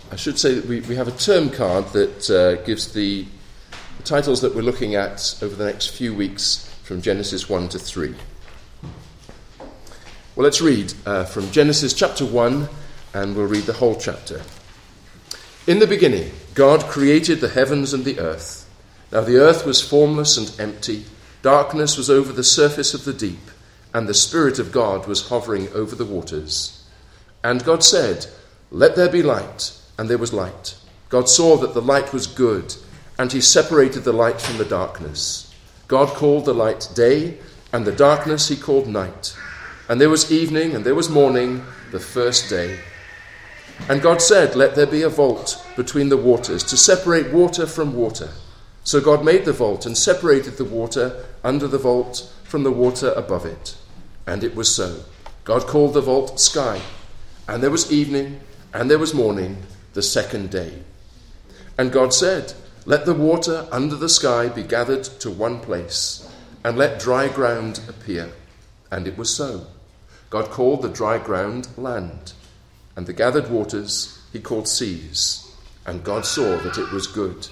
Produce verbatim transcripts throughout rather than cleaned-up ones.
I should say that we, we have a term card that uh, gives the, the titles that we're looking at over the next few weeks from Genesis one to three. Well, let's read uh, from Genesis chapter one, and we'll read the whole chapter. In the beginning, God created the heavens and the earth. Now the earth was formless and empty. Darkness was over the surface of the deep, and the Spirit of God was hovering over the waters. And God said, "Let there be light," and there was light. God saw that the light was good, and he separated the light from the darkness. God called the light day, and the darkness he called night. And there was evening, and there was morning, the first day. And God said, "Let there be a vault between the waters, to separate water from water." So God made the vault and separated the water under the vault from the water above it. And it was so. God called the vault sky. And there was evening, and there was morning, the second day. And God said, "Let the water under the sky be gathered to one place, and let dry ground appear." And it was so. God called the dry ground land, and the gathered waters he called seas. And God saw that it was good.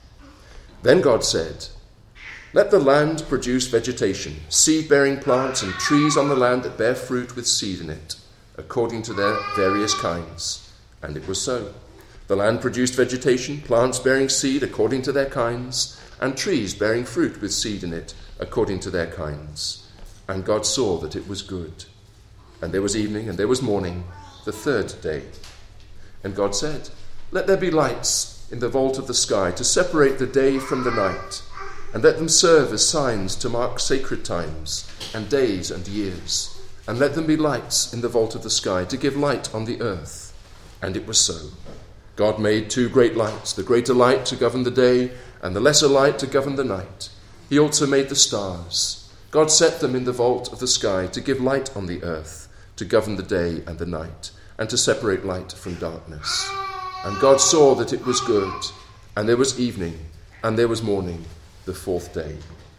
Then God said, "Let the land produce vegetation, seed-bearing plants and trees on the land that bear fruit with seed in it, according to their various kinds." And it was so. The land produced vegetation, plants bearing seed according to their kinds, and trees bearing fruit with seed in it, according to their kinds. And God saw that it was good. And there was evening, and there was morning, the third day. And God said, "Let there be lights in the vault of the sky to separate the day from the night, and let them serve as signs to mark sacred times and days and years. And let them be lights in the vault of the sky to give light on the earth." And it was so. God made two great lights, the greater light to govern the day, and the lesser light to govern the night. He also made the stars. God set them in the vault of the sky to give light on the earth, to govern the day and the night, and to separate light from darkness. And God saw that it was good, and there was evening, and there was morning, the fourth day.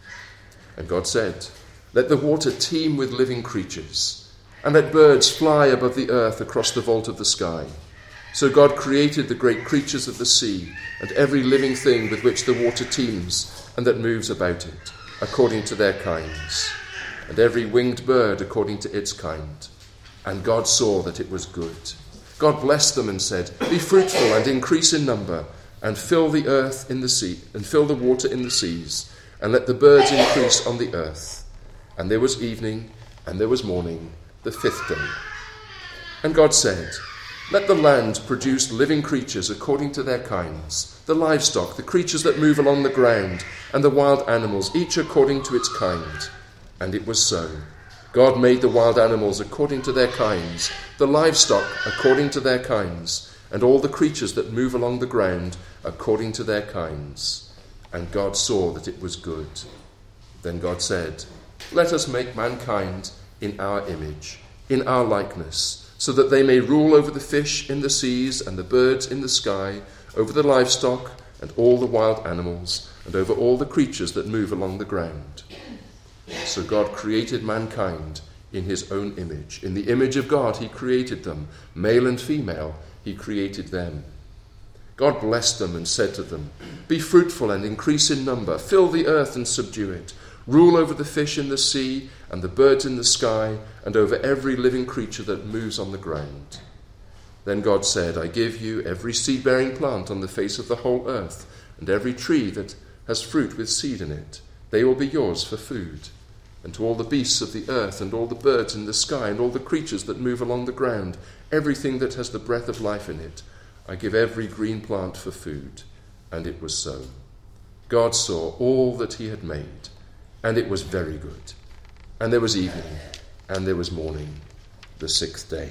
And God said, "Let the water teem with living creatures, and let birds fly above the earth across the vault of the sky." So God created the great creatures of the sea, and every living thing with which the water teems, and that moves about it, according to their kinds, and every winged bird according to its kind. And God saw that it was good. God blessed them and said, "Be fruitful and increase in number, and fill the earth in the sea, and fill the water in the seas, and let the birds increase on the earth." And there was evening, and there was morning, the fifth day. And God said, "Let the land produce living creatures according to their kinds, the livestock, the creatures that move along the ground, and the wild animals, each according to its kind." And it was so. God made the wild animals according to their kinds, the livestock according to their kinds, and all the creatures that move along the ground according to their kinds. And God saw that it was good. Then God said, "Let us make mankind in our image, in our likeness, so that they may rule over the fish in the seas and the birds in the sky, over the livestock and all the wild animals, and over all the creatures that move along the ground." So God created mankind in his own image. In the image of God he created them. Male and female he created them. God blessed them and said to them, "Be fruitful and increase in number. Fill the earth and subdue it. Rule over the fish in the sea and the birds in the sky, and over every living creature that moves on the ground." Then God said, "I give you every seed-bearing plant on the face of the whole earth, and every tree that has fruit with seed in it. They will be yours for food. And to all the beasts of the earth, and all the birds in the sky, and all the creatures that move along the ground, everything that has the breath of life in it, I give every green plant for food." And it was so. God saw all that he had made, and it was very good. And there was evening, and there was morning, the sixth day.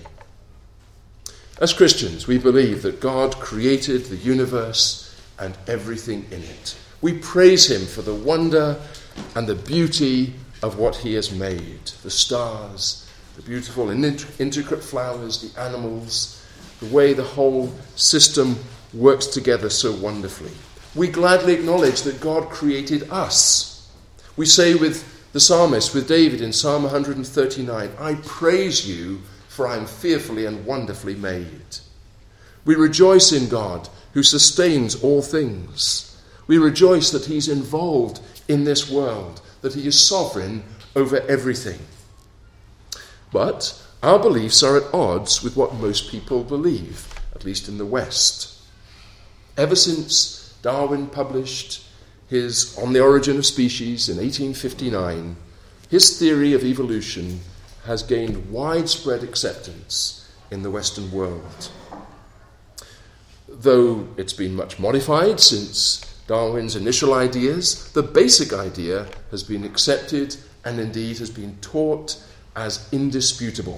As Christians, we believe that God created the universe and everything in it. We praise him for the wonder and the beauty of what he has made. The stars, the beautiful and intricate flowers, the animals, the way the whole system works together so wonderfully. We gladly acknowledge that God created us. We say with the psalmist, with David in Psalm one thirty-nine, "I praise you, for I am fearfully and wonderfully made." We rejoice in God, who sustains all things. We rejoice that he's involved in this world, that he is sovereign over everything. But our beliefs are at odds with what most people believe, at least in the West. Ever since Darwin published his On the Origin of Species in eighteen fifty-nine, his theory of evolution has gained widespread acceptance in the Western world. Though it's been much modified since Darwin's initial ideas, the basic idea has been accepted and indeed has been taught as indisputable.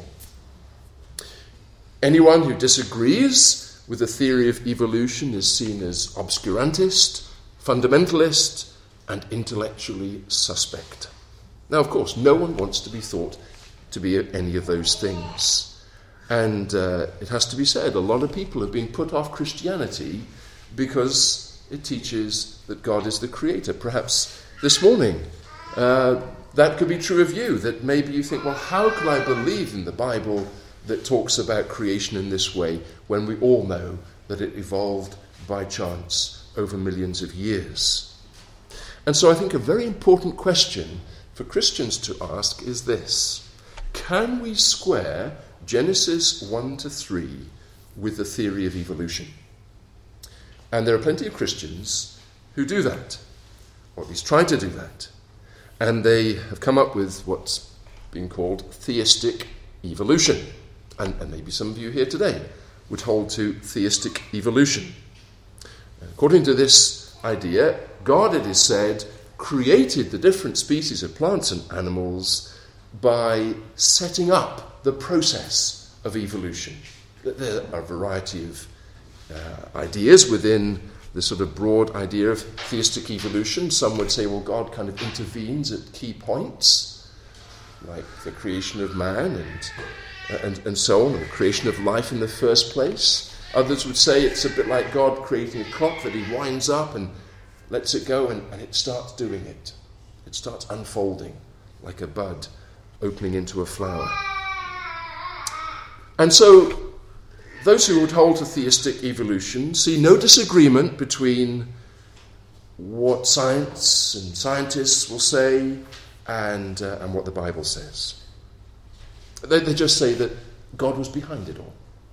Anyone who disagrees with the theory of evolution is seen as obscurantist, fundamentalist, and intellectually suspect. Now, of course, no one wants to be thought to be any of those things. And uh, it has to be said, a lot of people have been put off Christianity because it teaches that God is the creator. Perhaps this morning uh, that could be true of you, that maybe you think, well, how can I believe in the Bible that talks about creation in this way when we all know that it evolved by chance over millions of years? And so I think a very important question for Christians to ask is this: can we square Genesis one to three with the theory of evolution? And there are plenty of Christians who do that, or at least try to do that. And they have come up with what's being called theistic evolution. And, and maybe some of you here today would hold to theistic evolution. According to this idea, God, it is said, created the different species of plants and animals by setting up the process of evolution. There are a variety of uh, ideas within the sort of broad idea of theistic evolution. Some would say, well, God kind of intervenes at key points, like the creation of man and and, and so on, or the creation of life in the first place. Others would say it's a bit like God creating a clock that he winds up and lets it go, and, and it starts doing it. It starts unfolding like a bud opening into a flower. And so those who would hold to theistic evolution see no disagreement between what science and scientists will say and, uh, and what the Bible says. They, they just say that God was behind it all.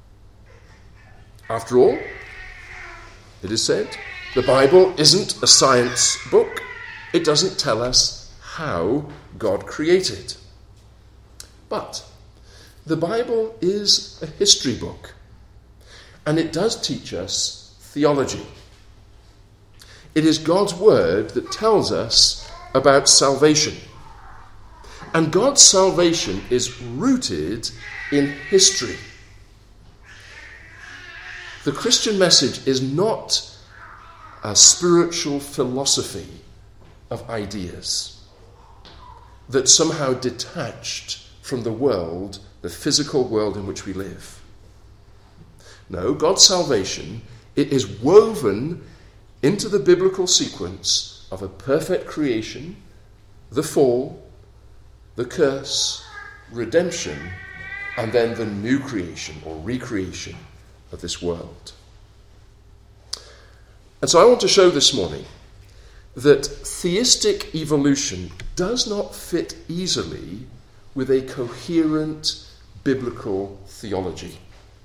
After all, it is said, the Bible isn't a science book. It doesn't tell us how God created. But the Bible is a history book, and it does teach us theology. It is God's word that tells us about salvation. And God's salvation is rooted in history. The Christian message is not a spiritual philosophy of ideas that somehow detached from the world, the physical world in which we live. No, God's salvation, it is woven into the biblical sequence of a perfect creation, the fall, the curse, redemption, and then the new creation or recreation of this world. And so I want to show this morning that theistic evolution does not fit easily with a coherent biblical theology.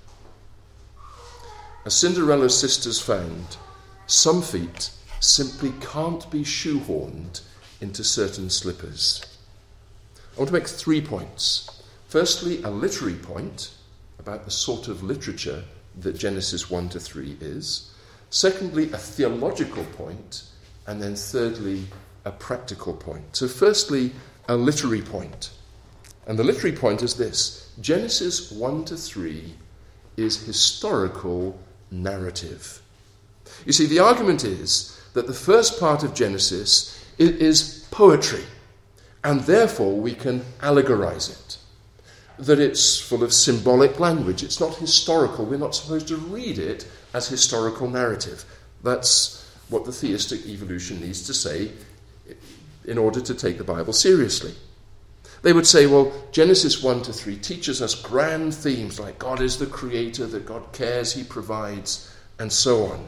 As Cinderella's sisters found, some feet simply can't be shoehorned into certain slippers. I want to make three points. Firstly, a literary point about the sort of literature that Genesis one to three is. Secondly, a theological point. And then thirdly, a practical point. So firstly, a literary point. And the literary point is this: Genesis one to three is historical narrative. You see, the argument is that the first part of Genesis is poetry, and therefore we can allegorize it. That it's full of symbolic language. It's not historical. We're not supposed to read it as historical narrative. That's what the theistic evolution needs to say in order to take the Bible seriously. They would say, well, Genesis one to three teaches us grand themes like God is the creator, that God cares, he provides, and so on.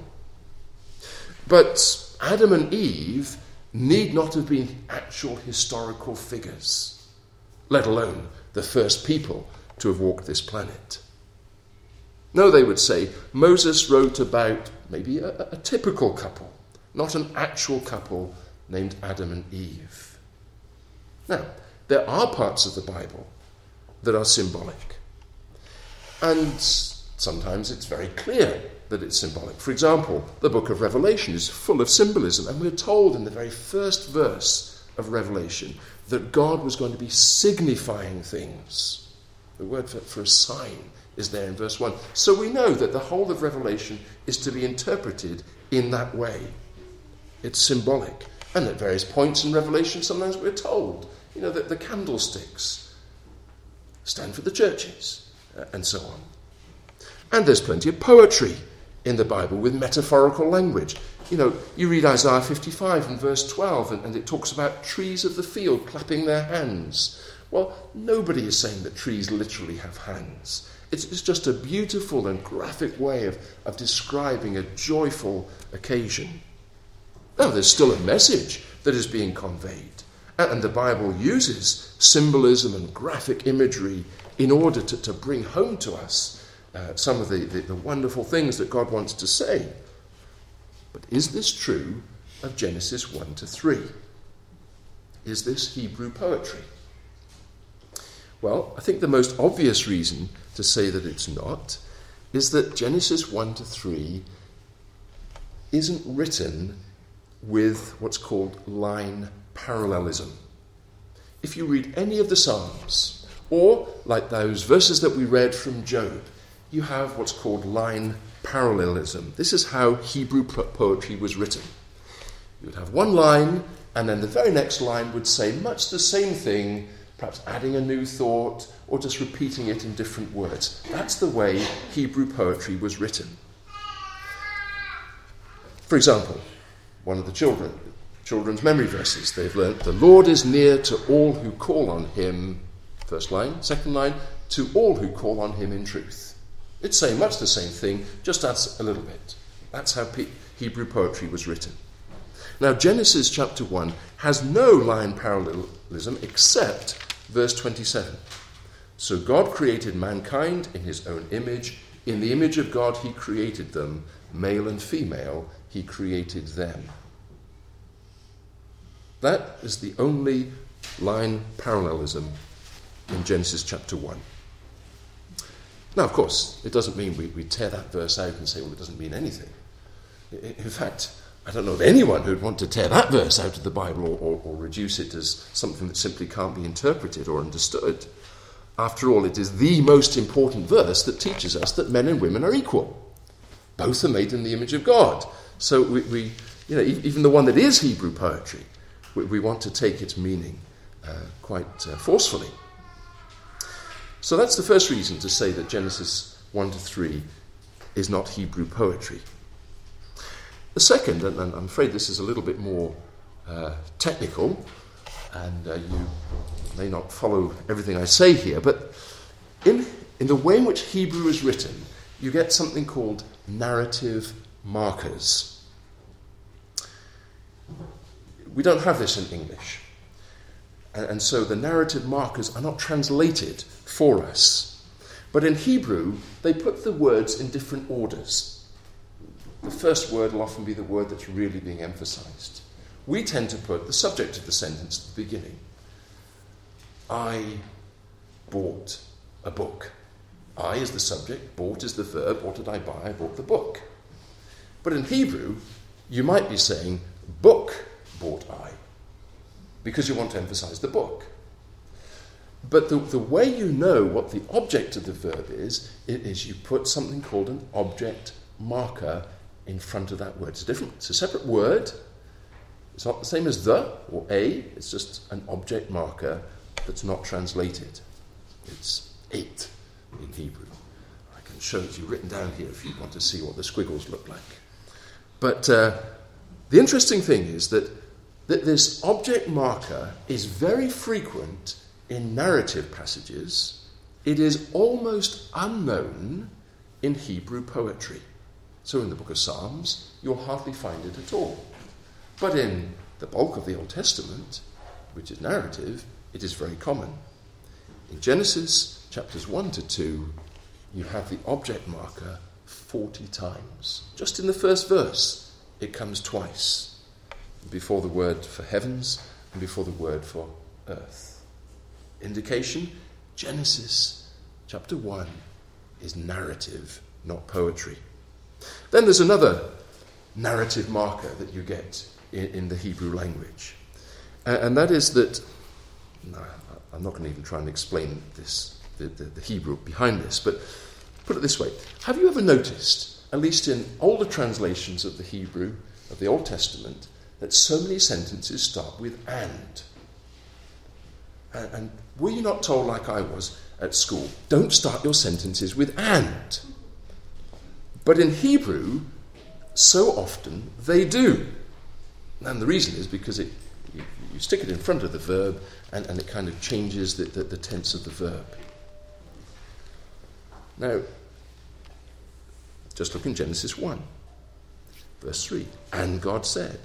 But Adam and Eve need not have been actual historical figures, let alone the first people to have walked this planet. No, they would say, Moses wrote about maybe a, a typical couple, not an actual couple named Adam and Eve. Now, there are parts of the Bible that are symbolic. And sometimes it's very clear that it's symbolic. For example, the book of Revelation is full of symbolism, and we're told in the very first verse of Revelation that God was going to be signifying things. The word for, for a sign is there in verse one. So we know that the whole of Revelation is to be interpreted in that way. It's symbolic. And at various points in Revelation, sometimes we're told, you know, that the candlesticks stand for the churches, uh, and so on. And there's plenty of poetry in the Bible with metaphorical language. You know, you read Isaiah fifty-five and verse twelve, and, and it talks about trees of the field clapping their hands. Well, nobody is saying that trees literally have hands. It's, it's just a beautiful and graphic way of, of describing a joyful occasion. Now, there's still a message that is being conveyed. And the Bible uses symbolism and graphic imagery in order to, to bring home to us uh, some of the, the, the wonderful things that God wants to say. But is this true of Genesis one to three? Is this Hebrew poetry? Well, I think the most obvious reason to say that it's not is that Genesis one to three isn't written with what's called line parallelism. If you read any of the Psalms, or like those verses that we read from Job, you have what's called line parallelism. This is how Hebrew poetry was written. You would have one line, and then the very next line would say much the same thing, perhaps adding a new thought, or just repeating it in different words. That's the way Hebrew poetry was written. For example, one of the children, children's memory verses, they've learnt, the Lord is near to all who call on him, first line. Second line, to all who call on him in truth. It's saying much the same thing, just adds a little bit. That's how P- Hebrew poetry was written. Now, Genesis chapter one has no line parallelism except verse twenty-seven. So God created mankind in his own image. In the image of God he created them, male and female, he created them. That is the only line parallelism in Genesis chapter one. Now, of course, it doesn't mean we, we tear that verse out and say, well, it doesn't mean anything. In fact, I don't know of anyone who'd want to tear that verse out of the Bible or, or, or reduce it as something that simply can't be interpreted or understood. After all, it is the most important verse that teaches us that men and women are equal. Both are made in the image of God. So we, we you know, even the one that is Hebrew poetry, we, we want to take its meaning uh, quite uh, forcefully. So that's the first reason to say that Genesis one to three is not Hebrew poetry. The second, and, and I'm afraid this is a little bit more uh, technical, and uh, you may not follow everything I say here, but in, in the way in which Hebrew is written, you get something called narrative markers. We don't have this in English. And, and so the narrative markers are not translated for us. But in Hebrew, they put the words in different orders. The first word will often be the word that's really being emphasized. We tend to put the subject of the sentence at the beginning. I bought a book. I is the subject, bought is the verb. What did I buy? I bought the book. But in Hebrew, you might be saying, book bought I, because you want to emphasize the book. But the, the way you know what the object of the verb is, it is you put something called an object marker in front of that word. It's different. It's a separate word. It's not the same as the or a. It's just an object marker that's not translated. It's it in Hebrew. I can show it to you written down here if you want to see what the squiggles look like. But uh, the interesting thing is that, that this object marker is very frequent in narrative passages, it is almost unknown in Hebrew poetry. So in the book of Psalms, you'll hardly find it at all. But in the bulk of the Old Testament, which is narrative, it is very common. In Genesis chapters one to two, you have the object marker forty times. Just in the first verse, it comes twice, before the word for heavens and before the word for earth. Indication, Genesis chapter one is narrative, not poetry. Then there's another narrative marker that you get in, in the Hebrew language. Uh, and that is that, no, I'm not going to even try and explain this, the, the, the Hebrew behind this, but put it this way. Have you ever noticed, at least in older translations of the Hebrew, of the Old Testament, that so many sentences start with and? And, and were you not told, like I was at school, don't start your sentences with and? But in Hebrew, so often they do. And the reason is because it, you, you stick it in front of the verb and, and it kind of changes the, the, the tense of the verb. Now, just look in Genesis one, verse three. And God said.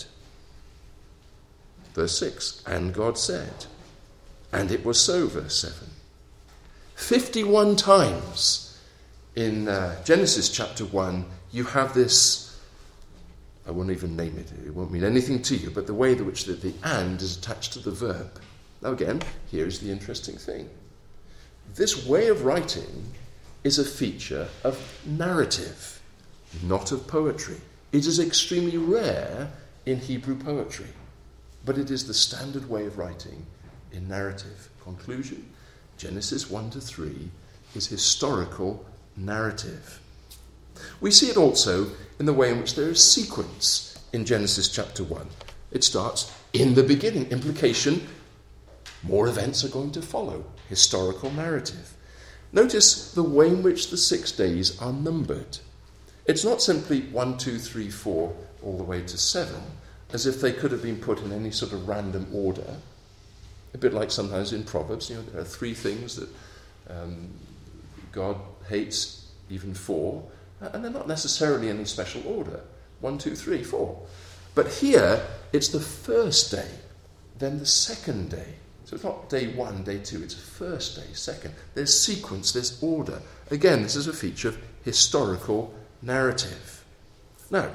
Verse six. And God said. And it was so, verse seven. fifty-one times in uh, Genesis chapter one, you have this, I won't even name it, it won't mean anything to you, but the way in which the, the and is attached to the verb. Now again, here's the interesting thing. This way of writing is a feature of narrative, not of poetry. It is extremely rare in Hebrew poetry, but it is the standard way of writing in narrative. Conclusion, Genesis one to three is historical narrative. We see it also in the way in which there is sequence in Genesis chapter one. It starts in the beginning. Implication, more events are going to follow. Historical narrative. Notice the way in which the six days are numbered. It's not simply one, two, three, four, all the way to seven, as if they could have been put in any sort of random order. A bit like sometimes in Proverbs, you know, there are three things that um, God hates, even four, and they're not necessarily in any special order. One, two, three, four. But here, it's the first day, then the second day. So it's not day one, day two, it's first day, second. There's sequence, there's order. Again, this is a feature of historical narrative. Now,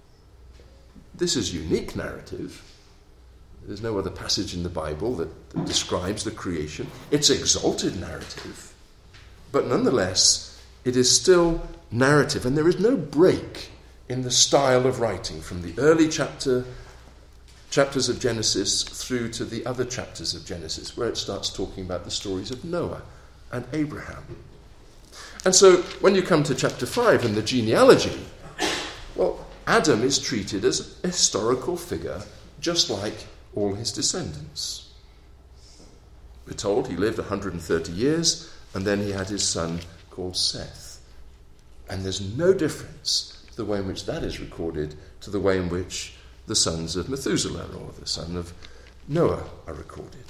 this is unique narrative. There's no other passage in the Bible that, that describes the creation. It's exalted narrative. But nonetheless, it is still narrative, and there is no break in the style of writing from the early chapter chapters of Genesis through to the other chapters of Genesis, where it starts talking about the stories of Noah and Abraham. And so when you come to chapter five and the genealogy, well, Adam is treated as a historical figure, just like all his descendants. We're told he lived one hundred thirty years, and then he had his son called Seth. And there's no difference to the way in which that is recorded to the way in which the sons of Methuselah or the son of Noah are recorded.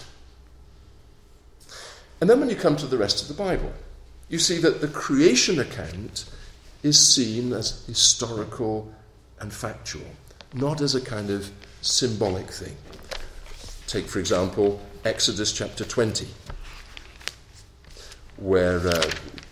And then when you come to the rest of the Bible, you see that the creation account is seen as historical and factual, not as a kind of symbolic thing. Take, for example, Exodus chapter twenty, where uh,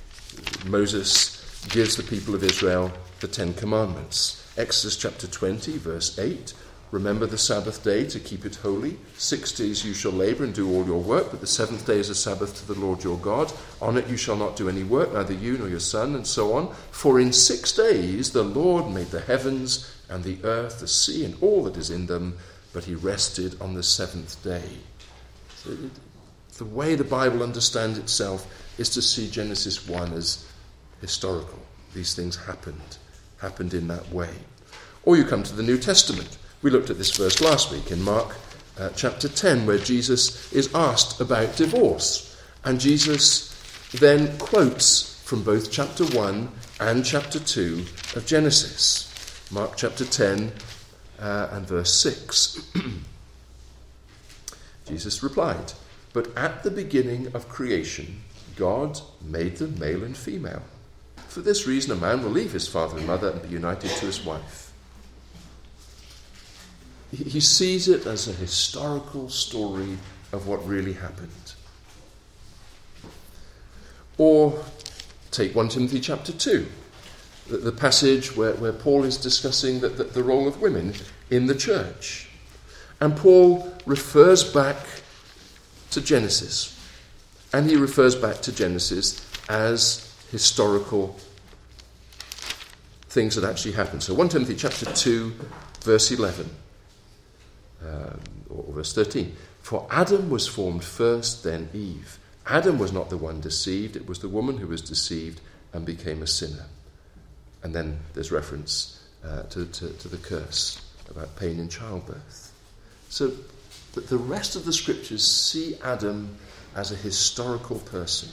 Moses gives the people of Israel the Ten Commandments. Exodus chapter twenty, verse eight, remember the Sabbath day to keep it holy. Six days you shall labour and do all your work, but the seventh day is a Sabbath to the Lord your God. On it you shall not do any work, neither you nor your son, and so on. For in six days the Lord made the heavens and the earth, the sea, and all that is in them, but he rested on the seventh day. So it, the way the Bible understands itself is to see Genesis one as historical. These things happened, happened in that way. Or you come to the New Testament. We looked at this verse last week in Mark uh, chapter ten, where Jesus is asked about divorce. And Jesus then quotes from both chapter one and chapter two of Genesis. Mark chapter ten uh, and verse six. Jesus replied, But at the beginning of creation, God made them male and female. For this reason, a man will leave his father and mother and be united to his wife. He sees it as a historical story of what really happened. Or take First Timothy chapter two, the, the passage where, where Paul is discussing the, the, the role of women in the church. And Paul refers back to Genesis. And he refers back to Genesis as historical things that actually happened. So First Timothy chapter two, verse eleven, um, or, or verse thirteen. For Adam was formed first, then Eve. Adam was not the one deceived, it was the woman who was deceived and became a sinner. And then there's reference uh, to, to, to the curse about pain in childbirth. So the, the rest of the scriptures see Adam as a historical person.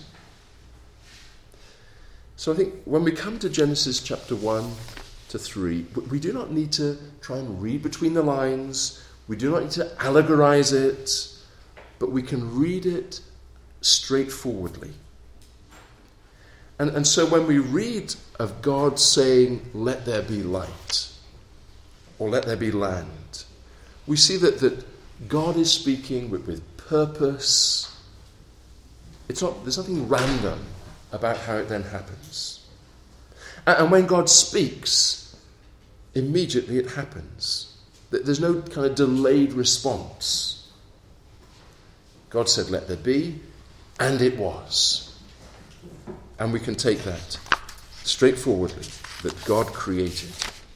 So I think when we come to Genesis chapter one to three, we do not need to try and read between the lines. We do not need to allegorize it, but we can read it straightforwardly. And, and so when we read of God saying, let there be light, or let there be land, we see that, that God is speaking with, with purpose. It's not, there's nothing random about how it then happens. And, and when God speaks, immediately it happens. There's no kind of delayed response. God said, let there be, and it was. And we can take that straightforwardly, that God created.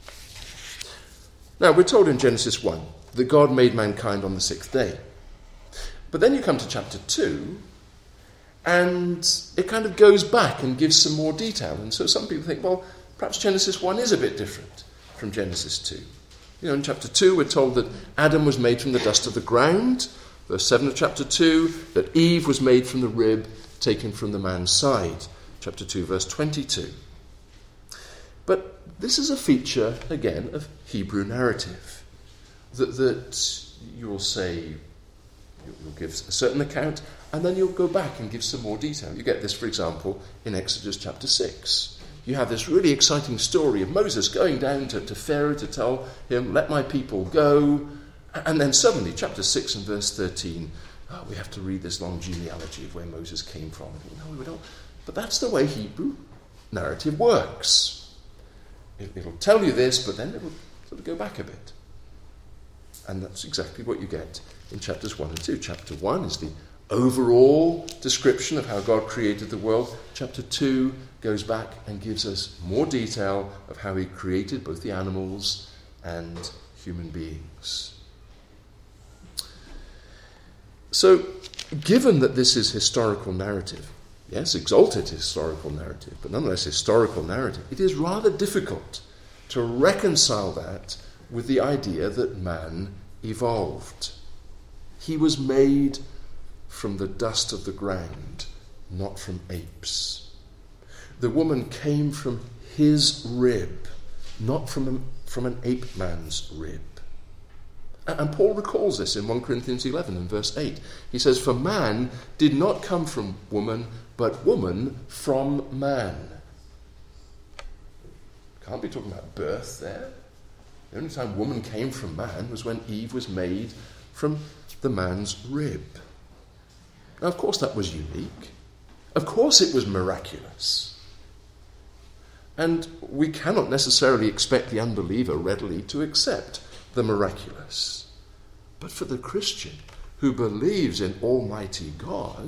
Now, we're told in Genesis one that God made mankind on the sixth day. But then you come to chapter two, and it kind of goes back and gives some more detail. And so some people think, well, perhaps Genesis one is a bit different from Genesis two. You know, in chapter two, we're told that Adam was made from the dust of the ground. Verse seven of chapter two, that Eve was made from the rib taken from the man's side. Chapter two, verse twenty-two. But this is a feature, again, of Hebrew narrative. That, that you'll say, you'll give a certain account, and then you'll go back and give some more detail. You get this, for example, in Exodus chapter six. You have this really exciting story of Moses going down to, to Pharaoh to tell him, let my people go. And then suddenly, chapter six and verse thirteen, oh, we have to read this long genealogy of where Moses came from. No, we don't. But that's the way Hebrew narrative works. It, it'll tell you this, but then it'll sort of go back a bit. And that's exactly what you get in chapters one and two. Chapter one is the overall description of how God created the world. Chapter two goes back and gives us more detail of how he created both the animals and human beings. So, given that this is historical narrative, yes, exalted historical narrative, but nonetheless historical narrative, it is rather difficult to reconcile that with the idea that man evolved. He was made from the dust of the ground, not from apes. The woman came from his rib, not from, a, from an ape man's rib. And Paul recalls this in First Corinthians eleven and verse eight. He says, for man did not come from woman, but woman from man. Can't be talking about birth there. The only time woman came from man was when Eve was made from the man's rib. Now, of course, that was unique. Of course, it was miraculous. And we cannot necessarily expect the unbeliever readily to accept the miraculous. But for the Christian who believes in Almighty God,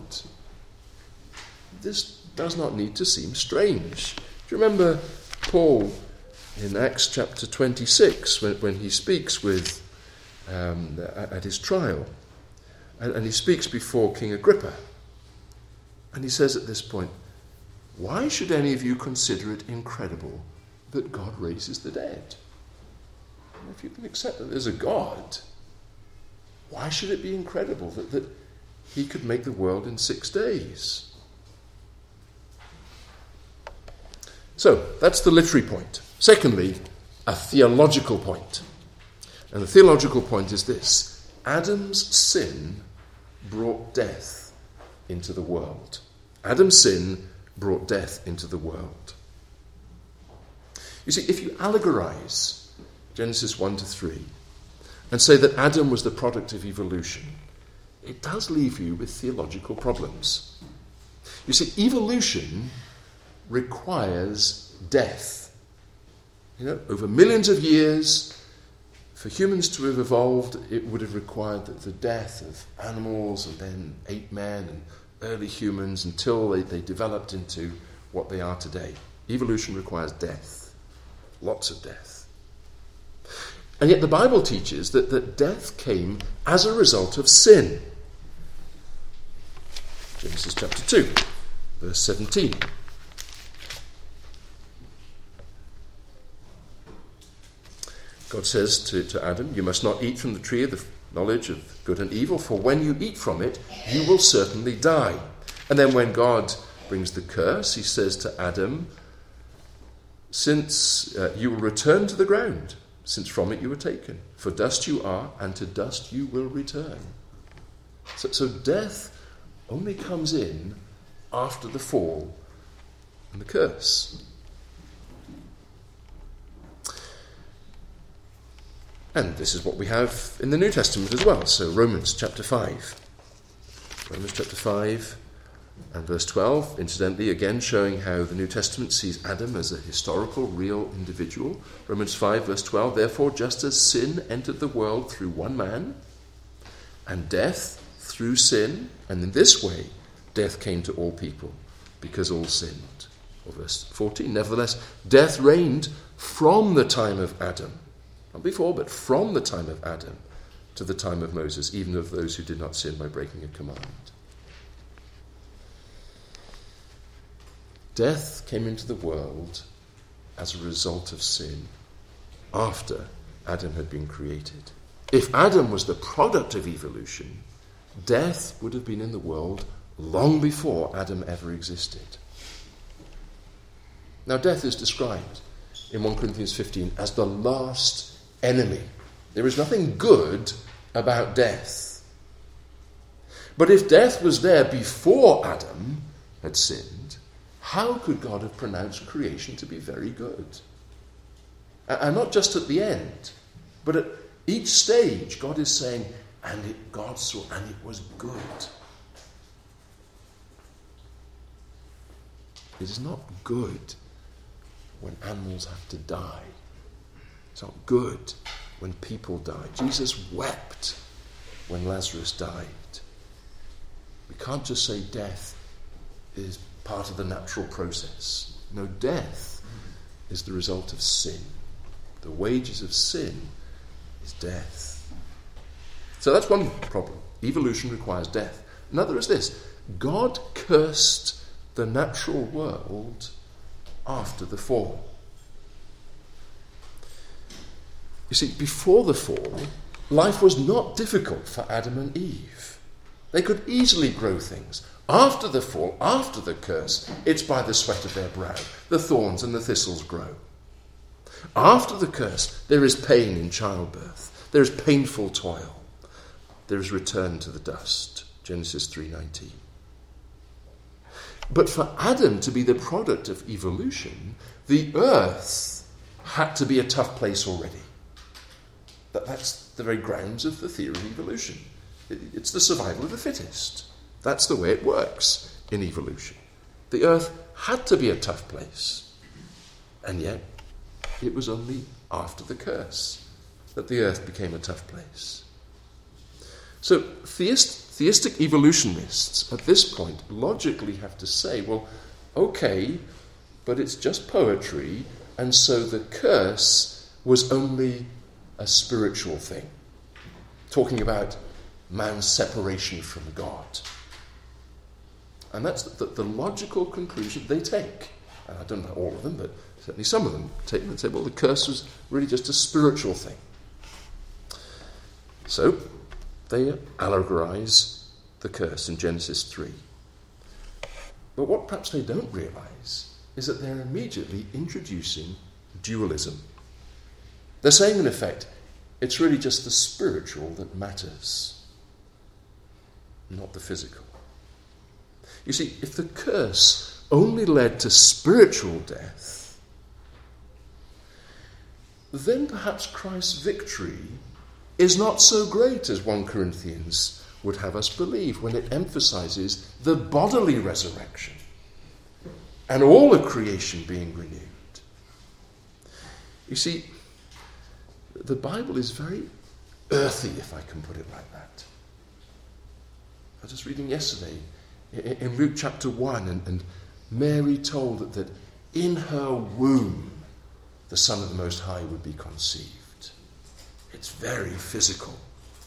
this does not need to seem strange. Do you remember Paul in Acts chapter twenty-six when, when he speaks with um, at his trial? And, and he speaks before King Agrippa. And he says at this point, why should any of you consider it incredible that God raises the dead? If you can accept that there's a God, why should it be incredible that, that he could make the world in six days? So, that's the literary point. Secondly, a theological point. And the theological point is this: Adam's sin brought death. into the world. Adam's sin brought death into the world. You see, if you allegorize Genesis one to three and say that Adam was the product of evolution, it does leave you with theological problems. You see, evolution requires death. You know, over millions of years, for humans to have evolved, it would have required the, the death of animals and then ape men and early humans until they, they developed into what they are today. Evolution requires death, lots of death. And yet the Bible teaches that, that death came as a result of sin. Genesis chapter two, verse seventeen. God says to, to Adam, "You must not eat from the tree of the knowledge of good and evil, for when you eat from it, you will certainly die." And then when God brings the curse, he says to Adam, "Since uh, you will return to the ground, since from it you were taken. For dust you are, and to dust you will return." So, so death only comes in after the fall and the curse. And this is what we have in the New Testament as well. So Romans chapter five. Romans chapter five and verse twelve, incidentally, again showing how the New Testament sees Adam as a historical, real individual. Romans five, verse twelve, "Therefore, just as sin entered the world through one man, and death through sin, and in this way death came to all people, because all sinned." Or verse fourteen, "Nevertheless, death reigned from the time of Adam," not before, but from the time of Adam to the time of Moses, even of those who did not sin by breaking a command. Death came into the world as a result of sin after Adam had been created. If Adam was the product of evolution, death would have been in the world long before Adam ever existed. Now, death is described in First Corinthians fifteen as the last enemy. There is nothing good about death. But if death was there before Adam had sinned, how could God have pronounced creation to be very good? And not just at the end, but at each stage, God is saying, and it, God saw, and it was good. It is not good when animals have to die. It's not good when people die. Jesus wept when Lazarus died. We can't just say death is part of the natural process. No, death is the result of sin. The wages of sin is death. So that's one problem. Evolution requires death. Another is this: God cursed the natural world after the fall. You see, before the fall, life was not difficult for Adam and Eve. They could easily grow things. After the fall, after the curse, it's by the sweat of their brow. The thorns and the thistles grow. After the curse, there is pain in childbirth. There is painful toil. There is return to the dust. Genesis three nineteen. But for Adam to be the product of evolution, the earth had to be a tough place already. That, that's the very grounds of the theory of evolution. It, it's the survival of the fittest. That's the way it works in evolution. The earth had to be a tough place. And yet, it was only after the curse that the earth became a tough place. So theist, theistic evolutionists at this point logically have to say, well, okay, but it's just poetry, and so the curse was only a spiritual thing, talking about man's separation from God. And that's the, the logical conclusion they take. And I don't know all of them, but certainly some of them take them and say, well, the curse was really just a spiritual thing. So they allegorize the curse in Genesis three. But what perhaps they don't realize is that they're immediately introducing dualism. They're saying, in effect, it's really just the spiritual that matters, not the physical. You see, if the curse only led to spiritual death, then perhaps Christ's victory is not so great as First Corinthians would have us believe when it emphasizes the bodily resurrection and all of creation being renewed. You see, the Bible is very earthy, if I can put it like that. I was just reading yesterday in Luke chapter one, and, and Mary told that, that in her womb the Son of the Most High would be conceived. It's very physical.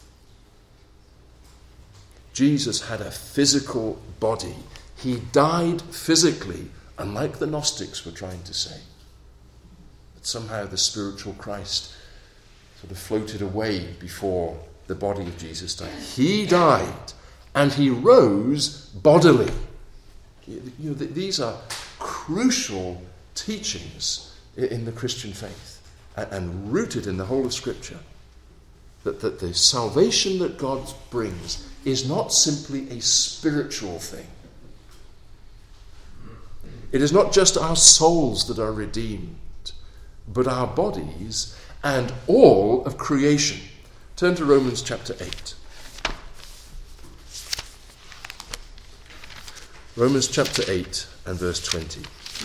Jesus had a physical body. He died physically, unlike the Gnostics were trying to say. That somehow the spiritual Christ sort of floated away before the body of Jesus died. He died, and he rose bodily. You know, these are crucial teachings in the Christian faith, and rooted in the whole of Scripture. That, that the salvation that God brings is not simply a spiritual thing. It is not just our souls that are redeemed, but our bodies and all of creation. Turn to Romans chapter eight. Romans chapter eight and verse twenty.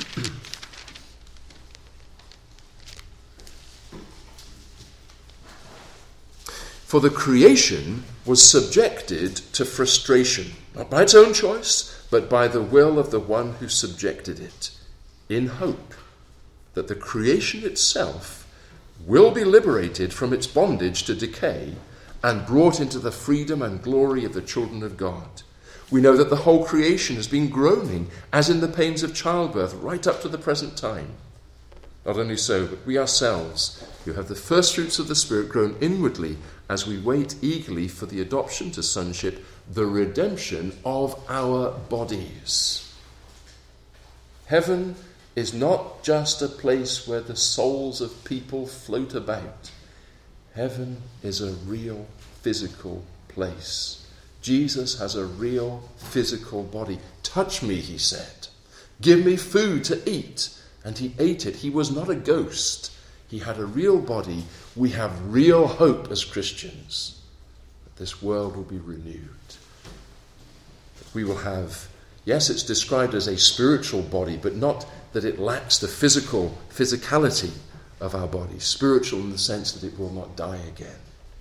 For the creation was subjected to frustration, not by its own choice, but by the will of the one who subjected it, in hope that the creation itself will be liberated from its bondage to decay and brought into the freedom and glory of the children of God. We know that the whole creation has been groaning, as in the pains of childbirth, right up to the present time. Not only so, but we ourselves, who have the first fruits of the Spirit, groan inwardly as we wait eagerly for the adoption to sonship, the redemption of our bodies. Heaven is not just a place where the souls of people float about. Heaven is a real physical place. Jesus has a real physical body. Touch me, he said. Give me food to eat. And he ate it. He was not a ghost. He had a real body. We have real hope as Christians that this world will be renewed. That we will have, yes, it's described as a spiritual body, but not that it lacks the physical physicality of our body. Spiritual in the sense that it will not die again.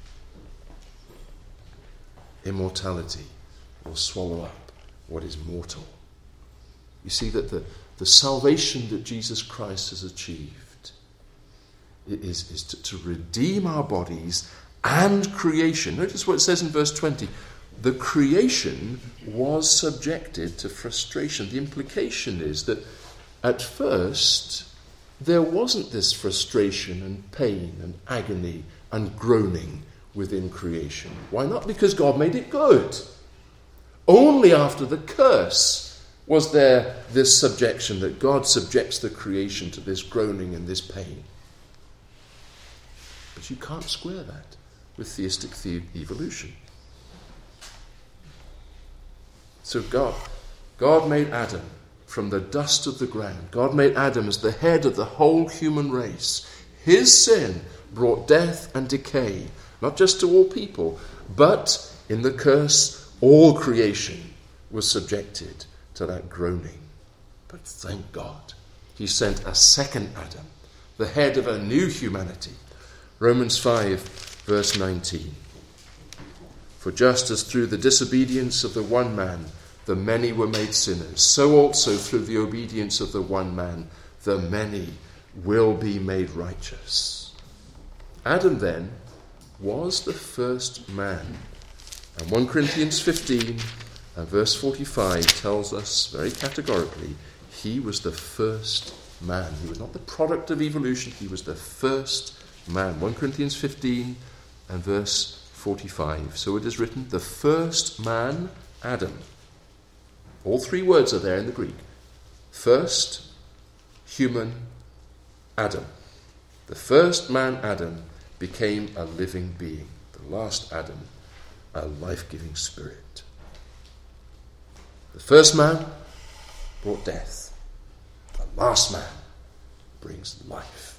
Immortality will swallow up what is mortal. You see that the, the salvation that Jesus Christ has achieved is, is to, to redeem our bodies and creation. Notice what it says in verse twenty. The creation was subjected to frustration. The implication is that at first there wasn't this frustration and pain and agony and groaning within creation. Why not? Because God made it good. Only after the curse was there this subjection, that God subjects the creation to this groaning and this pain. But you can't square that with theistic the- evolution. So God, God made Adam from the dust of the ground. God made Adam as the head of the whole human race. His sin brought death and decay, not just to all people, but in the curse, all creation was subjected to that groaning. But thank God, he sent a second Adam, the head of a new humanity. Romans five, verse nineteen. For just as through the disobedience of the one man the many were made sinners, so also through the obedience of the one man the many will be made righteous. Adam then was the first man. And First Corinthians fifteen and verse forty-five tells us very categorically, he was the first man. He was not the product of evolution, he was the first man. First Corinthians fifteen and verse forty-five. So it is written, the first man, Adam. All three words are there in the Greek. First, human, Adam. The first man, Adam, became a living being. The last Adam, a life-giving spirit. The first man brought death. The last man brings life.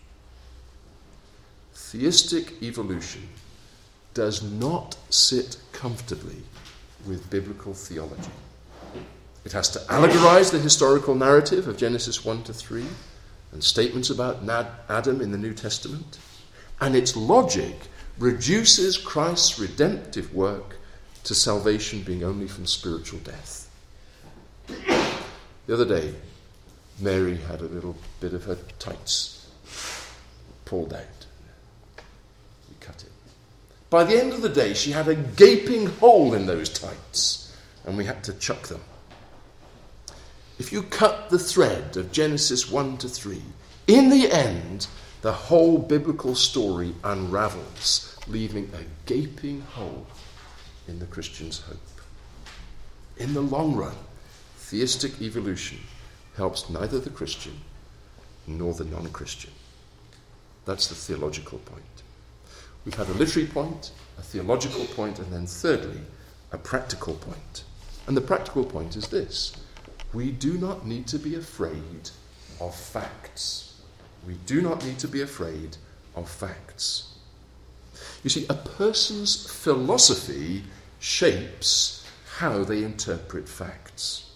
Theistic evolution does not sit comfortably with biblical theology. It has to allegorize the historical narrative of Genesis one to three and statements about Adam in the New Testament. And its logic reduces Christ's redemptive work to salvation being only from spiritual death. The other day, Mary had a little bit of her tights pulled out. We cut it. By the end of the day, she had a gaping hole in those tights, and we had to chuck them. If you cut the thread of Genesis one to three, in the end, the whole biblical story unravels, leaving a gaping hole in the Christian's hope. In the long run, theistic evolution helps neither the Christian nor the non-Christian. That's the theological point. We've had a literary point, a theological point, and then thirdly, a practical point. And the practical point is this: we do not need to be afraid of facts. We do not need to be afraid of facts. You see, a person's philosophy shapes how they interpret facts.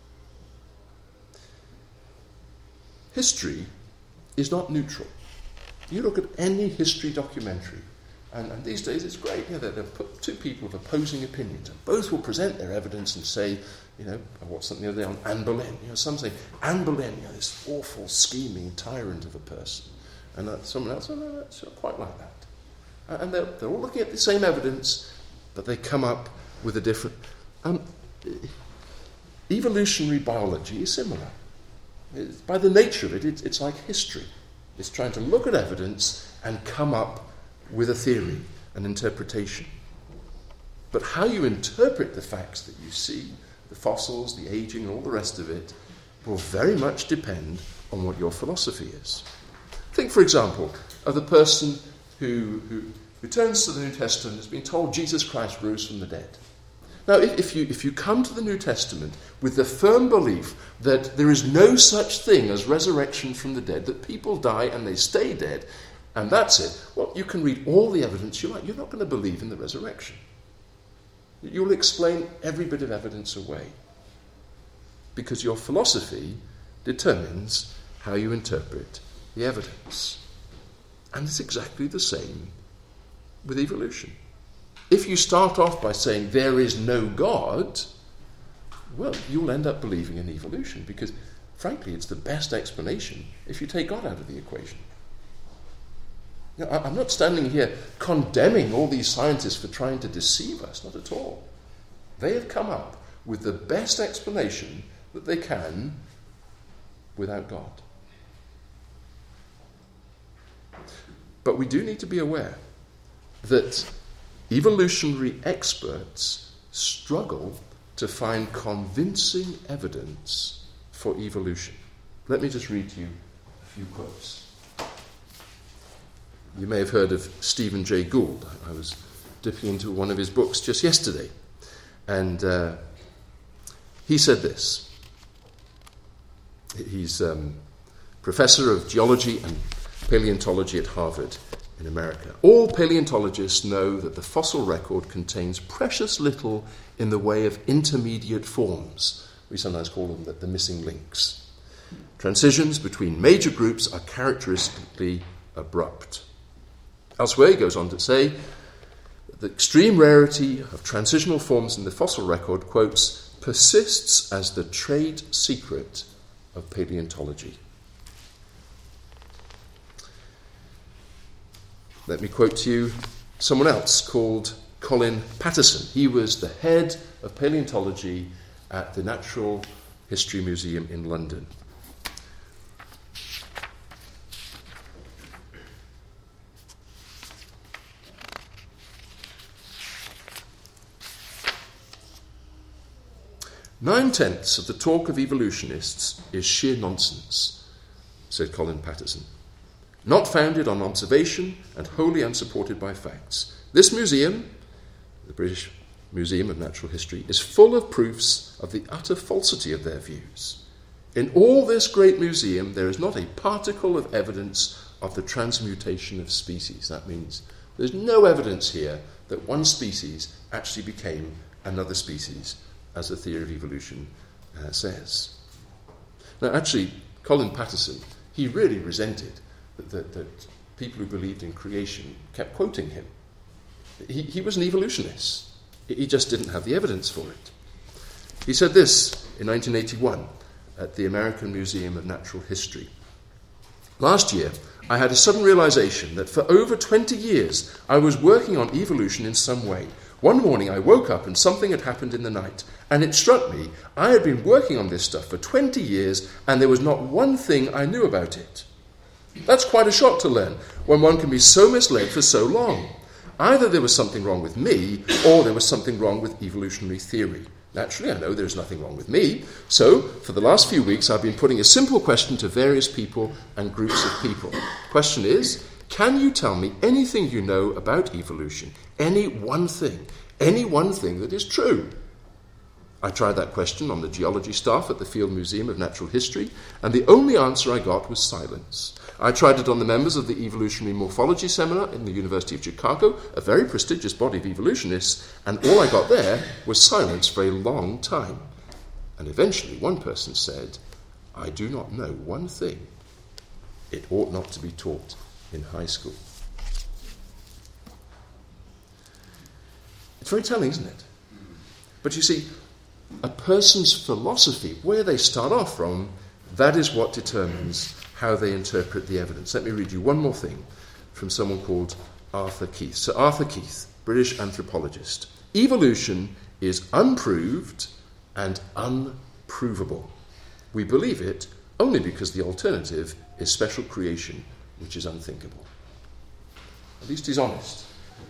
History is not neutral. You look at any history documentary, and, and these days it's great. You know, they'll put two people with opposing opinions, and both will present their evidence and say, you know, I watched something the other day on Anne Boleyn. You know, some say, Anne Boleyn, you know, this awful, scheming tyrant of a person. And uh, someone else, oh, no, that's not quite like that. Uh, and they're, they're all looking at the same evidence, but they come up with a different... Um, evolutionary biology is similar. It's, by the nature of it, it, it's like history. It's trying to look at evidence and come up with a theory, an interpretation. But how you interpret the facts that you see, the fossils, the aging, and all the rest of it, will very much depend on what your philosophy is. Think, for example, of the person who, who, who turns to the New Testament and has been told Jesus Christ rose from the dead. Now, if, if, you, if you come to the New Testament with the firm belief that there is no such thing as resurrection from the dead, that people die and they stay dead, and that's it, well, you can read all the evidence you like. You're not going to believe in the resurrection. You'll explain every bit of evidence away, because your philosophy determines how you interpret the evidence. And it's exactly the same with evolution. If you start off by saying there is no God, well, you'll end up believing in evolution, because, frankly, it's the best explanation if you take God out of the equation. You know, I'm not standing here condemning all these scientists for trying to deceive us, not at all. They have come up with the best explanation that they can without God. But we do need to be aware that evolutionary experts struggle to find convincing evidence for evolution. Let me just read to you a few quotes. You may have heard of Stephen Jay Gould. I was dipping into one of his books just yesterday. And uh, he said this. He's um, professor of geology and paleontology at Harvard in America. All paleontologists know that the fossil record contains precious little in the way of intermediate forms. We sometimes call them the, the missing links. Transitions between major groups are characteristically abrupt. Elsewhere, he goes on to say, the extreme rarity of transitional forms in the fossil record, quotes, persists as the trade secret of paleontology. Let me quote to you someone else called Colin Patterson. He was the head of paleontology at the Natural History Museum in London. Nine-tenths of the talk of evolutionists is sheer nonsense, said Colin Patterson, not founded on observation and wholly unsupported by facts. This museum, the British Museum of Natural History, is full of proofs of the utter falsity of their views. In all this great museum, there is not a particle of evidence of the transmutation of species. That means there's no evidence here that one species actually became another species, as the theory of evolution uh, says. Now, actually, Colin Patterson, he really resented that, that, that people who believed in creation kept quoting him. He, he was an evolutionist. He just didn't have the evidence for it. He said this in nineteen eighty-one at the American Museum of Natural History. Last year, I had a sudden realization that for over twenty years I was working on evolution in some way. One morning I woke up and something had happened in the night, and it struck me I had been working on this stuff for twenty years and there was not one thing I knew about it. That's quite a shock to learn when one can be so misled for so long. Either there was something wrong with me or there was something wrong with evolutionary theory. Naturally, I know there's nothing wrong with me. So, for the last few weeks, I've been putting a simple question to various people and groups of people. The question is, can you tell me anything you know about evolution? Any one thing? Any one thing that is true? I tried that question on the geology staff at the Field Museum of Natural History, and the only answer I got was silence. I tried it on the members of the Evolutionary Morphology Seminar in the University of Chicago, a very prestigious body of evolutionists, and all I got there was silence for a long time. And eventually one person said, I do not know one thing. It ought not to be taught in high school. It's very telling, isn't it? But you see, a person's philosophy, where they start off from, that is what determines how they interpret the evidence. Let me read you one more thing from someone called Arthur Keith. Sir Arthur Keith, British anthropologist. Evolution is unproved and unprovable. We believe it only because the alternative is special creation, which is unthinkable. At least he's honest.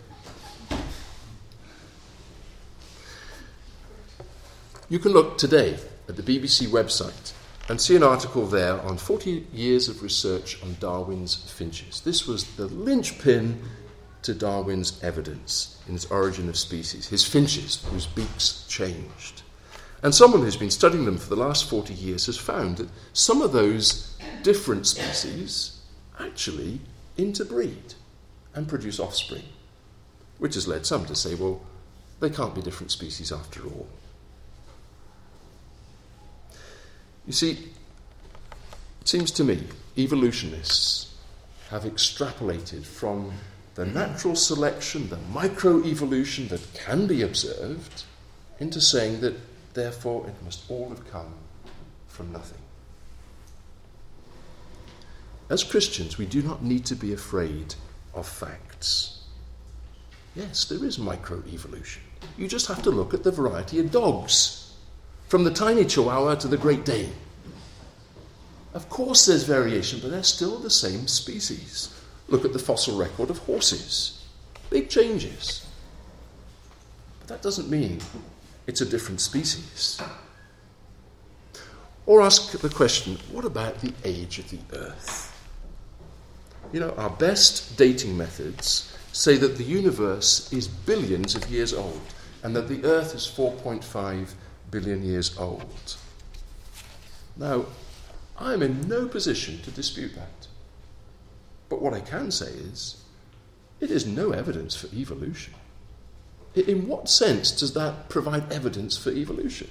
You can look today at the B B C website and see an article there on forty years of research on Darwin's finches. This was the linchpin to Darwin's evidence in its origin of species, his finches whose beaks changed. And someone who's been studying them for the last forty years has found that some of those different species actually interbreed and produce offspring, which has led some to say, well, they can't be different species after all. You see, it seems to me evolutionists have extrapolated from the natural selection, the microevolution that can be observed, into saying that therefore it must all have come from nothing. As Christians, we do not need to be afraid of facts. Yes, there is microevolution. You just have to look at the variety of dogs, from the tiny Chihuahua to the Great Dane. Of course there's variation, but they're still the same species. Look at the fossil record of horses. Big changes. But that doesn't mean it's a different species. Or ask the question, what about the age of the Earth? You know, our best dating methods say that the universe is billions of years old, and that the Earth is four point five billion years old. Now, I'm in no position to dispute that. But what I can say is, it is no evidence for evolution. In what sense does that provide evidence for evolution?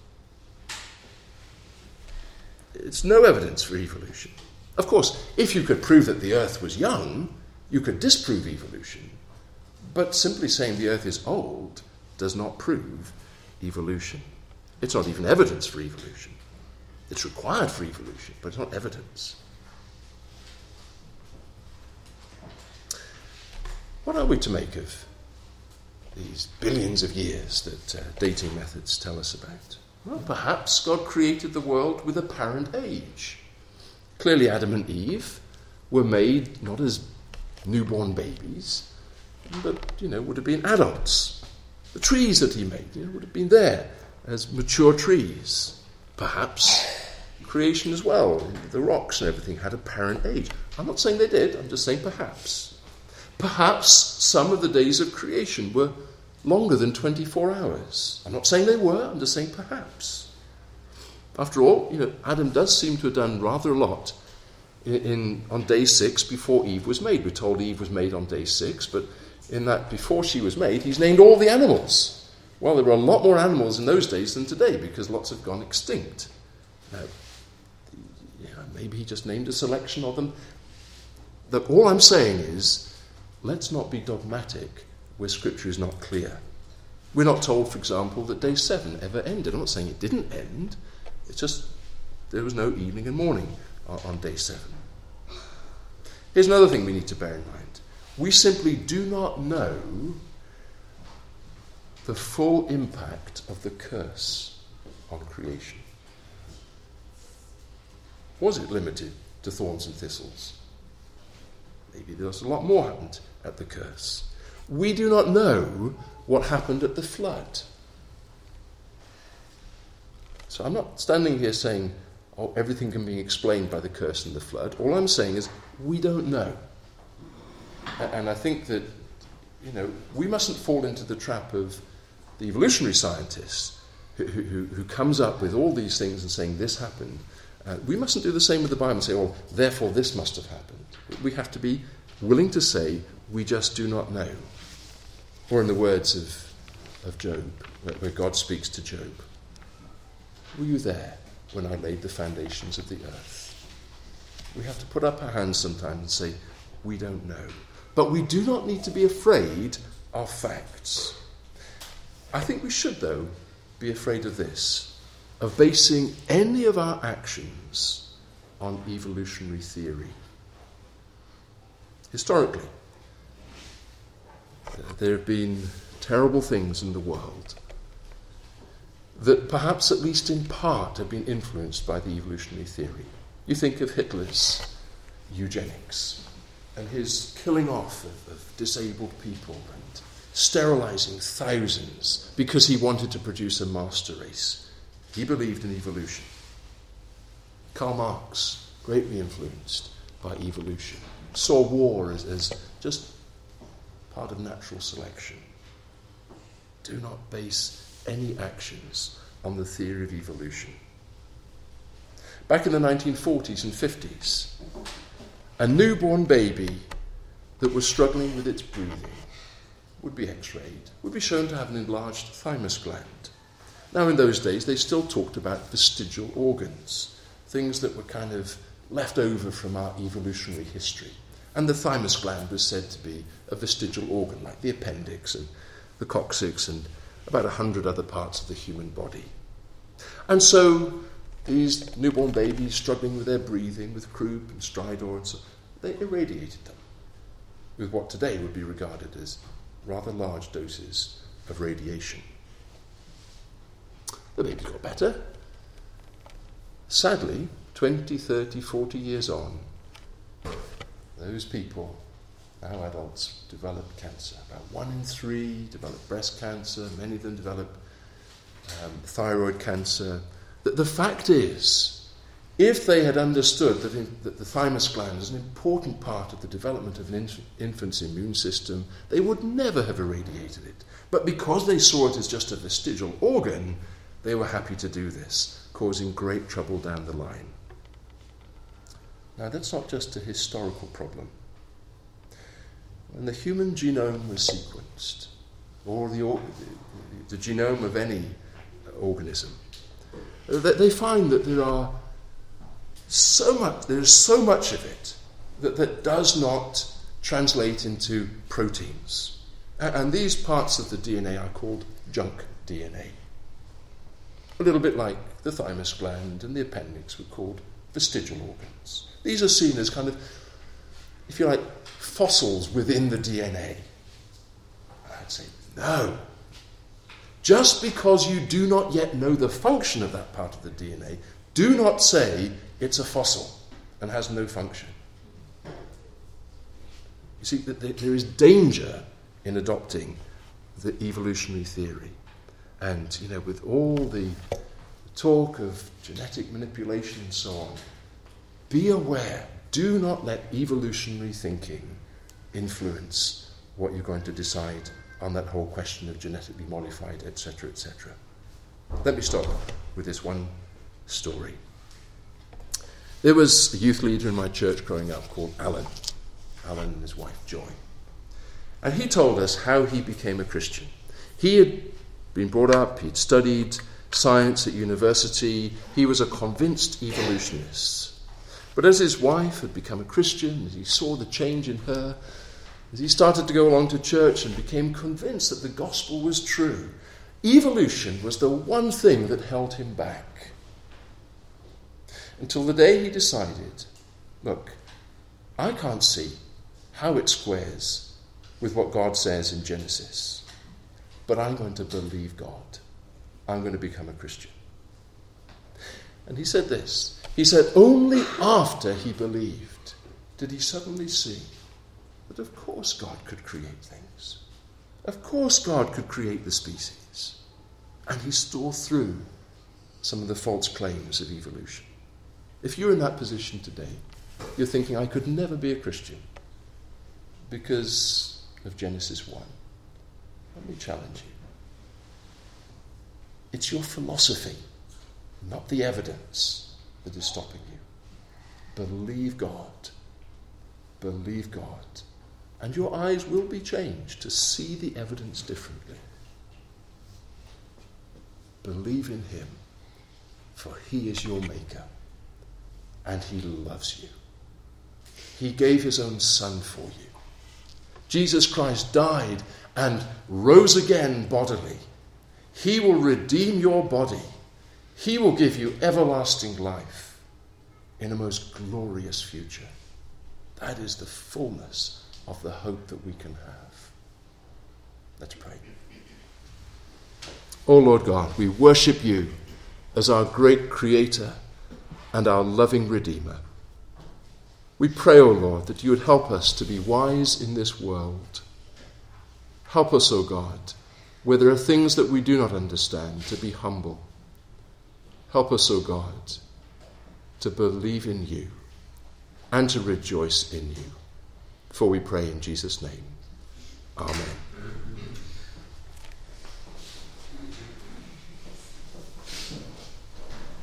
It's no evidence for evolution. Of course, if you could prove that the Earth was young, you could disprove evolution. But simply saying the Earth is old does not prove evolution. It's not even evidence for evolution. It's required for evolution, but it's not evidence. What are we to make of these billions of years that uh, dating methods tell us about? Well, perhaps God created the world with apparent age. Clearly Adam and Eve were made not as newborn babies, but, you know, would have been adults. The trees that he made, you know, would have been there as mature trees. Perhaps creation as well, the rocks and everything had apparent age. I'm not saying they did, I'm just saying perhaps. Perhaps some of the days of creation were longer than twenty-four hours. I'm not saying they were, I'm just saying perhaps. After all, you know, Adam does seem to have done rather a lot in, in on day six before Eve was made. We're told Eve was made on day six, but in that before she was made, he's named all the animals. Well, there were a lot more animals in those days than today because lots have gone extinct. Now, yeah, maybe he just named a selection of them. That all I'm saying is, let's not be dogmatic where Scripture is not clear. We're not told, for example, that day seven ever ended. I'm not saying it didn't end. It's just there was no evening and morning on, on day seven. Here's another thing we need to bear in mind. We simply do not know the full impact of the curse on creation. Was it limited to thorns and thistles? Maybe there's a lot more happened at the curse. We do not know what happened at the flood. So I'm not standing here saying, oh, everything can be explained by the curse and the flood. All I'm saying is, we don't know. And I think that, you know, we mustn't fall into the trap of the evolutionary scientists who, who, who comes up with all these things and saying this happened. Uh, we mustn't do the same with the Bible and say, oh, therefore this must have happened. We have to be willing to say, we just do not know. Or in the words of, of Job, where, where God speaks to Job, were you there when I laid the foundations of the earth? We have to put up our hands sometimes and say, we don't know. But we do not need to be afraid of facts. I think we should, though, be afraid of this, of basing any of our actions on evolutionary theory. Historically, there have been terrible things in the world that perhaps at least in part have been influenced by the evolutionary theory. You think of Hitler's eugenics and his killing off of, of disabled people and sterilizing thousands because he wanted to produce a master race. He believed in evolution. Karl Marx, greatly influenced by evolution, saw war as, as just part of natural selection. Do not base any actions on the theory of evolution. Back in the nineteen forties and fifties, a newborn baby that was struggling with its breathing would be x-rayed, would be shown to have an enlarged thymus gland. Now, in those days, they still talked about vestigial organs, things that were kind of left over from our evolutionary history. And the thymus gland was said to be a vestigial organ, like the appendix and the coccyx and about a hundred other parts of the human body. And so these newborn babies struggling with their breathing, with croup and stridor, and so, they irradiated them with what today would be regarded as rather large doses of radiation. The baby got better. Sadly, twenty, thirty, forty years on, those people, now adults, develop cancer. About one in three develop breast cancer, many of them develop um, thyroid cancer. The, the fact is, if they had understood that, in, that the thymus gland is an important part of the development of an inf- infant's immune system, they would never have irradiated it. But because they saw it as just a vestigial organ, they were happy to do this, causing great trouble down the line. Now, that's not just a historical problem. When the human genome was sequenced, or the, the genome of any organism, they find that there are so much, there is so much of it that, that does not translate into proteins. And these parts of the D N A are called junk D N A. A little bit like the thymus gland and the appendix were called vestigial organs. These are seen as kind of, if you like, fossils within the D N A. I'd say, no. Just because you do not yet know the function of that part of the D N A, do not say it's a fossil and has no function. You see, there is danger in adopting the evolutionary theory. And, you know, with all the talk of genetic manipulation and so on, be aware, do not let evolutionary thinking influence what you're going to decide on that whole question of genetically modified, et cetera, et cetera. Let me stop with this one story. There was a youth leader in my church growing up called Alan. Alan and his wife, Joy. And he told us how he became a Christian. He had been brought up, he'd studied science at university, he was a convinced evolutionist. But as his wife had become a Christian, as he saw the change in her, as he started to go along to church and became convinced that the gospel was true, evolution was the one thing that held him back. Until the day he decided, look, I can't see how it squares with what God says in Genesis, but I'm going to believe God. I'm going to become a Christian. And he said this. He said only after he believed did he suddenly see that of course God could create things. Of course God could create the species. And he saw through some of the false claims of evolution. If you're in that position today, you're thinking, I could never be a Christian because of Genesis one. Let me challenge you. It's your philosophy, not the evidence, that is stopping you. Believe God. Believe God. And your eyes will be changed to see the evidence differently. Believe in him, for he is your maker, and he loves you. He gave his own son for you. Jesus Christ died and rose again bodily. He will redeem your body. He will give you everlasting life in a most glorious future. That is the fullness of the hope that we can have. Let's pray. Oh Lord God, we worship you as our great Creator and our loving Redeemer. We pray, O Lord, that you would help us to be wise in this world. Help us, O God, where there are things that we do not understand, to be humble. Help us, O God, to believe in you and to rejoice in you. For we pray in Jesus' name. Amen.